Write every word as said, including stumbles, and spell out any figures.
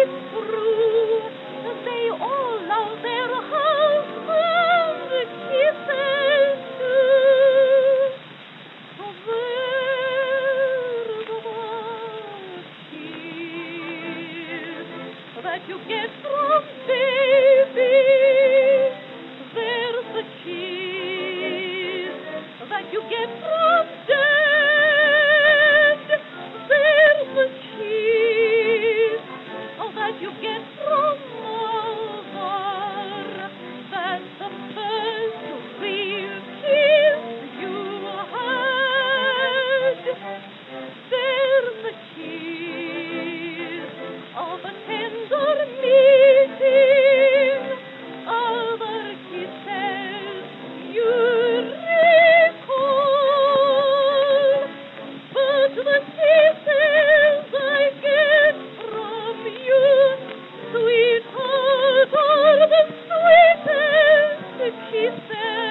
true. They all love their husband kisses too. There's a kiss that you get from baby. There's a kiss that you get from dad. There's a kiss that you get from mother. That's the first real kiss you had. There's a kiss of a tender meeting. Other kisses you recall, but the kisses I get from you, sweetheart, are the sweetest kisses